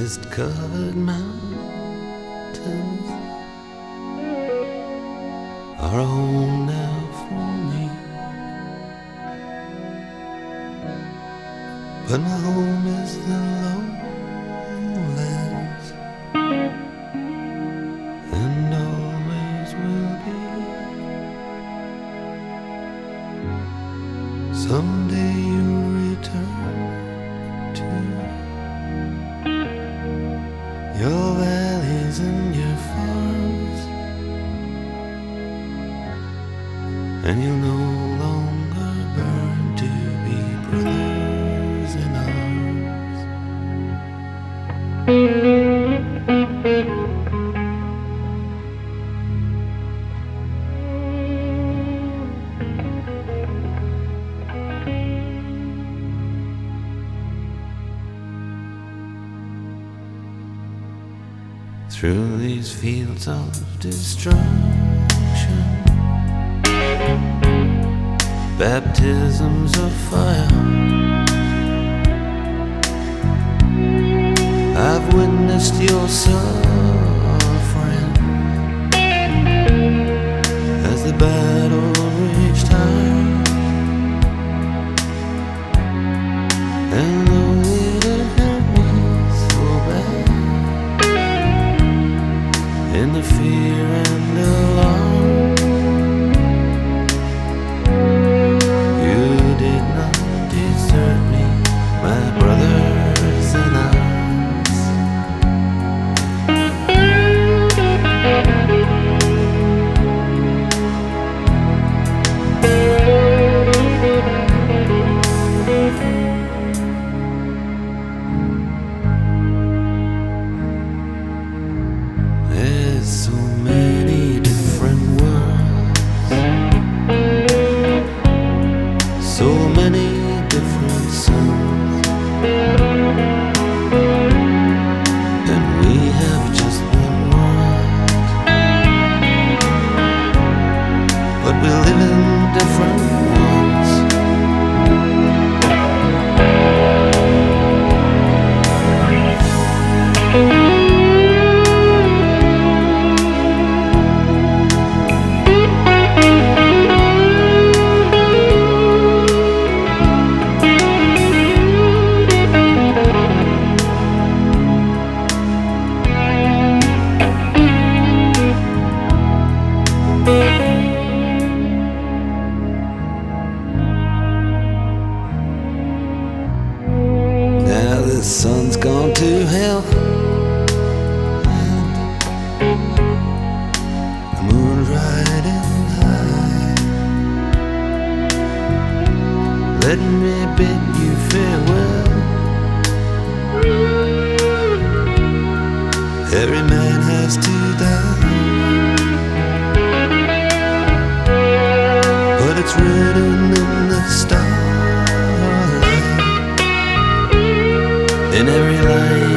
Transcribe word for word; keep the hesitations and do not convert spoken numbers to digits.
mist-covered mountains are a home now for me. But my home is the lowlands, and always will be. Someday you'll return to your valleys and your farms, and you'll no longer burn to be brothers in arms. Through these fields of destruction, baptisms of fire, I've witnessed your suffering as the battle raged high. And though it had hurt me so bad, in the fear and alarm, you did not desert me, my brothers in arms. There's so many different worlds, so many different suns, and we have just one world, but we live in different ones. Now the sun's gone to hell, and the moon's riding high. Let me bid you farewell. Every man has to die, but it's written in the starlight, in every line